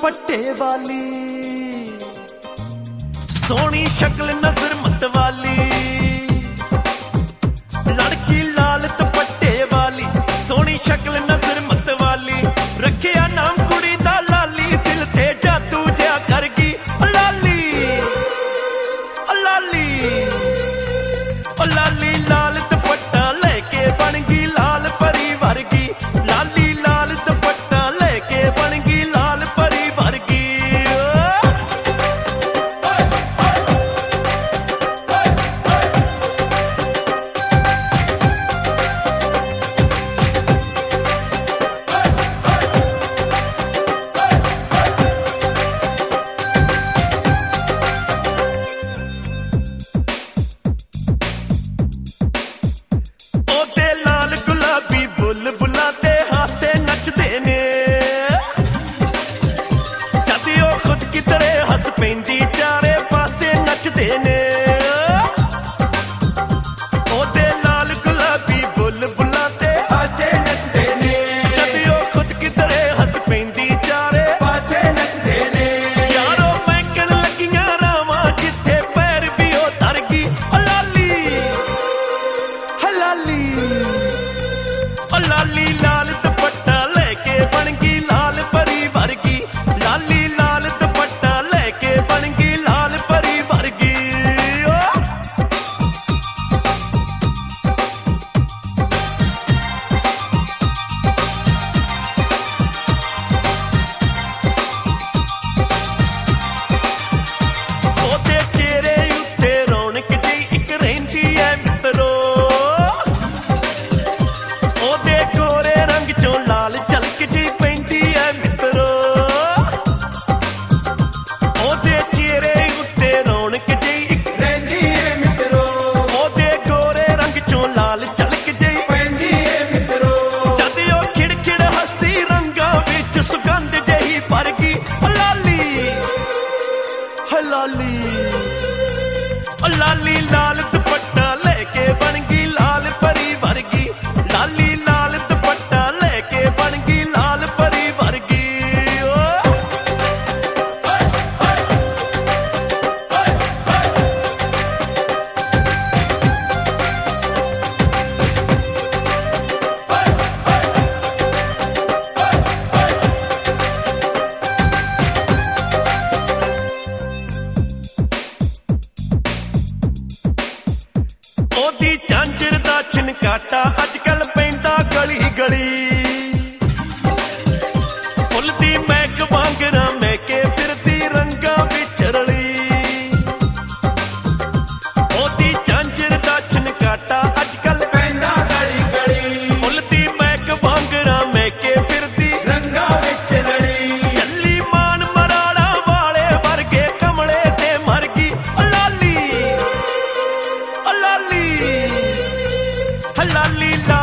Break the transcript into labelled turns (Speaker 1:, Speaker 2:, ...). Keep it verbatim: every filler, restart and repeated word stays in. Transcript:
Speaker 1: दुपट्टे वाली, सोहनी शक्ल नजर मत वाली, लड़की लाल दुपट्टे वाली, सोहनी शक्ल नजर मत वाली, रखिया नाम कुड़ी दा लाली, दिल ते जादू जिहा कर गई लाली, लाली, लाली लाल दुपट्टा लेके बन गई लाल परी वर्गी, लाली लाल दुपट्टा लेके बन गई लाल परी वर्गी। ਪੈਂਦੀ ਚਾਰੇ ਪਾਸੇ ਨੱਚਦੇ ਨੇ, ਉਹਦੇ ਲਾਲ ਗੁਲਾਬੀ ਬੁੱਲ ਬੁੱਲਾਂ ਤੇ ਹਾਸੇ ਨੱਚਦੇ ਨੇ, ਜਦ ਉਹ ਖੁਦ ਕਿਧਰੇ ਹੱਸ ਪੈਂਦੀ ਚਾਰੇ ਪਾਸੇ ਨੱਚਦੇ ਨੇ, ਯਾਰੋ ਮਹਿਕਣ ਲੱਗੀਆਂ ਰਾਵਾਂ ਜਿੱਥੇ ਪੈਰ ਵੀ ਉਹ ਧਰ ਗਈ ਲਾਲੀ, ਲਾਲੀ, ਲਾਲੀ ਲਾਲ ਦੁਪੱਟਾ ਲੈ ਕੇ ਬਣ ਗਈ ਲਾਲ ਪਰੀ ਵਰਗੀ, ਲਾਲੀ ਲਾਲ ਦੁਪੱਟਾ ਲੈ ਕੇ ਬਣ ਗਈ ਲਾਲ ਪਰੀ ਵਰਗੀ। ਉਹਦੇ ਚਿਹਰੇ ਉੱਤੇ ਰੌਣਕ ਜਿਹੀ ਇੱਕ ਰਹਿੰਦੀ ਐ ਮਿੱਤਰੋ, ਉਹਦੇ ਗੋਰੇ ਰੰਗ ਚੋਂ ਲਾਲ ਝਲਕ ਜਿਹੀ ਪੈਂਦੀ ਐ ਮਿੱਤਰੋ, ਉਹਦੇ ਚਿਹਰੇ ਉੱਤੇ ਰੌਣਕ ਜਿਹੀ ਇੱਕ ਰਹਿੰਦੀ ਐ ਮਿੱਤਰੋ, ਉਹਦੇ ਗੋਰੇ ਰੰਗ ਚੋਂ ਲਾਲ ਝਲਕ ਜਿਹੀ ਪੈਂਦੀ ਐ ਮਿੱਤਰੋ, ਜਦ ਉਹ ਖਿੜਖਿੜ ਹੱਸੀ ਰੰਗਾਂ ਵਿੱਚ ਸੁਗੰਧ ਜਿਹੀ ਭਰ ਗਈ ਲਾਲੀ, ਲਾਲੀ, ਲਾਲੀ ਲਾਲ ਦੁਪੱਟਾ ਲੈ ਕੇ ਬਣ ਗਈ ਲਾਲ ਪਰੀ ਵਰਗੀ, ਲਾਲੀ ਲਾਲ ਦੁਪੱਟਾ ਲੈ ਕੇ ਬਣ ਗਈ ਲਾਲ ਪਰੀ ਵਰਗੀ। ਉਹਦੀ ਝਾਂਜਰ ਦਾ ਛਿਨਕਾਟਾ ਅੱਜ ਕੱਲ ਪੈਂਦਾ ਗਲੀ ਗਲੀ, ਫੁੱਲ ਦੀ ਮਹਿਕ ਵਾਂਗਰਾਂ ਮਹਿਕੇ ਫਿਰਦੀ ਰੰਗਾਂ ਵਿੱਚ ਰਲੀ, ਉਹਦੀ ਝਾਂਜਰ ਦਾ ਛਿਨਕਾਟਾ ਅੱਜ ਕੱਲ ਪੈਂਦਾ ਗਲੀ ਗਲੀ, ਫੁੱਲ ਦੀ ਮਹਿਕ ਵਾਂਗਰਾਂ ਮਹਿਕੇ ਫਿਰਦੀ ਰੰਗਾਂ ਵਿੱਚ ਰਲੀ, ਚੱਲੀ ਮਾਨ ਮਰਾੜਾ ਵਾਲੇ ਵਰਗੇ ਕਮਲੇ ਤੇ ਮਰ ਗਈ ਲਾਲੀ, ਲਾਲੀ, ਲਾਲੀ